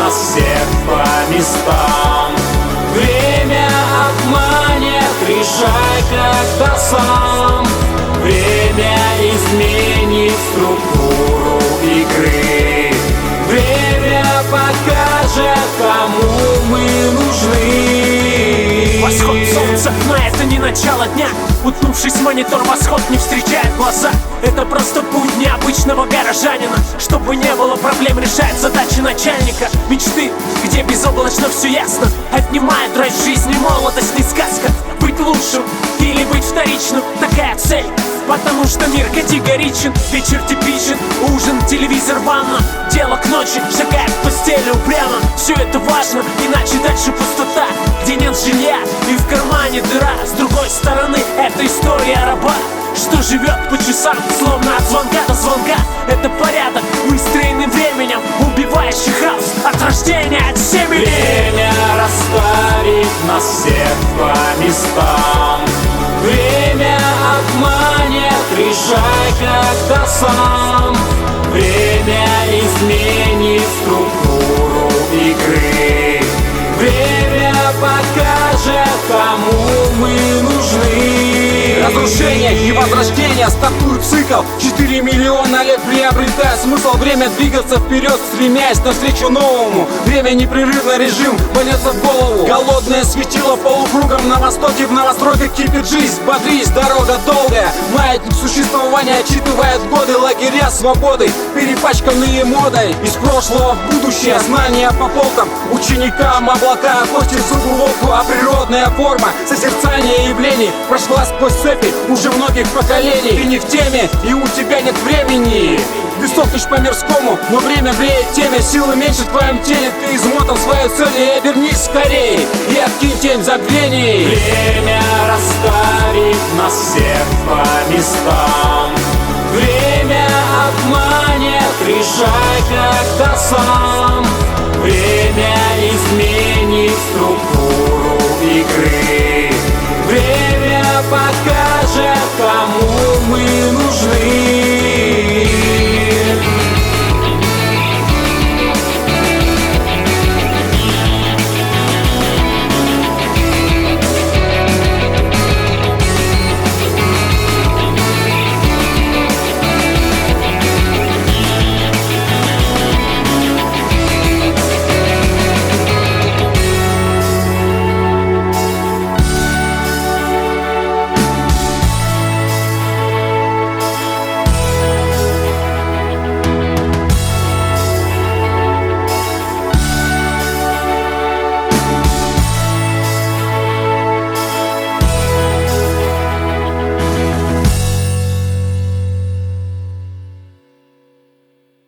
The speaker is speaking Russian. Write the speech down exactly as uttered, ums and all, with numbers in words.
нас всех по местам. Время обманет, решай как-то сам. Время изменит структуру игры. Время покажет, кому мы нужны. Восход солнца, но это не начало дня. Утнувшись в монитор, восход не встречает глаза. Это просто путь необычного горожанина. Чтобы не было проблем, решает задачи начальника. Мечты, где безоблачно все ясно. Отнимает дрожь жизни, молодость не сказка. Быть лучшим или быть вторичным, такая цель. Потому что мир категоричен, вечер типичен. Ужин, телевизор, ванна, дело к ночи, шагает в постели упрямо. Все это важно, иначе дальше пустота, где нет жилья и в кармане дыра. С другой стороны, это история раба, что живет по часам, словно от звонка до звонка. Это порядок, выстроенный временем, убивающий хаос от рождения, от семени. Время расставит нас всех по местам. Время обманет, решай как-то сам. Время изменит структуру игры. Время покажет, кому мы нужны. Разрушение и возрождение, стартует цикл. Четыре миллиона лет приобретает смысл. Время двигаться вперед, стремясь навстречу новому. Время непрерывный режим, болится в голову. Голодное светило полукругом на востоке. В новостройках кипит жизнь, бодрись, дорога долгая. Маятник существования отчитывает годы. Лагеря свободы, перепачканные модой. Из прошлого в будущее, знания по полкам. Ученикам облака, кости в глубоку. А природная форма, созерцание явлений прошла сквозь цепи уже многих поколений. Ты не в теме, и у тебя нет времени. Ты сохнешь по мирскому, но время бреет теме. Силы меньше в твоем теле, ты измотан своей цели. Обернись скорее и откинь тень забвений. Время расставит нас всех по местам. Время обманет, решай как-то сам.